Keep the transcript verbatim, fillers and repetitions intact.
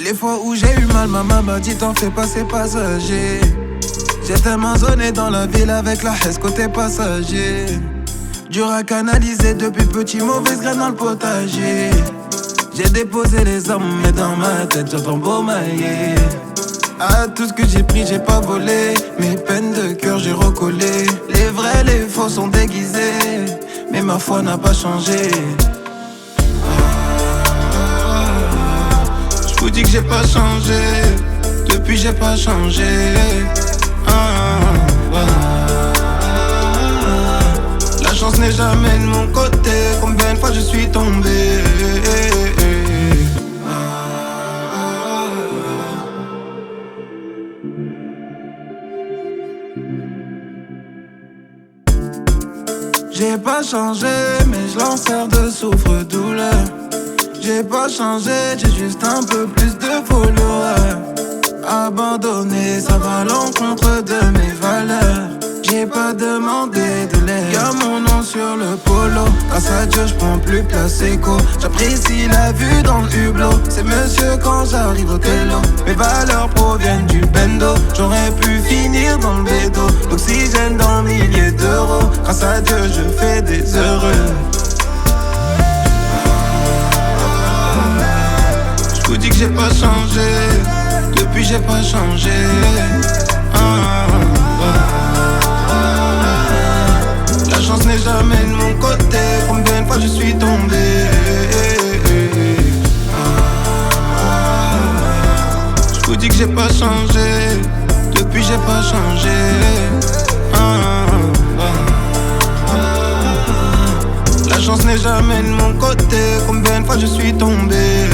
Les fois où j'ai eu mal, ma maman m'a dit t'en fais pas, c'est passager. J'ai tellement zoné dans la ville avec la haisse côté passager. Dur à canaliser depuis petit, mauvaise graine dans le potager. J'ai déposé les armes, mais dans ma tête j'entends beau mailler. Ah, tout ce que j'ai pris, j'ai pas volé. Mes peines de cœur, j'ai recollé. Les vrais, les faux sont déguisés, mais ma foi n'a pas changé. Je vous dis que j'ai pas changé. Depuis, j'ai pas changé. La chance n'est jamais de mon côté. Combien de fois je suis tombé. J'ai pas changé, mais je l'enserre de souffre-douleur. J'ai pas changé, j'ai juste un peu plus de followers. Abandonné, ça va à l'encontre de mes valeurs. J'ai pas demandé de l'aide. Y'a mon nom sur le polo. Grâce à Dieu, j'prends plus place écho. J'apprécie la vue dans le hublot. C'est monsieur quand j'arrive au télo. Mes valeurs proviennent du bendo. J'aurais pu finir dans le bédo. L'oxygène dans milliers d'euros. Grâce à Dieu, je fais des heureux. Je vous dis que j'ai pas changé. Depuis, j'ai pas changé. La chance n'est jamais de mon côté. Combien de fois je suis tombé. Je vous dis que j'ai pas changé. Depuis j'ai pas changé. La chance n'est jamais de mon côté. Combien de fois je suis tombé.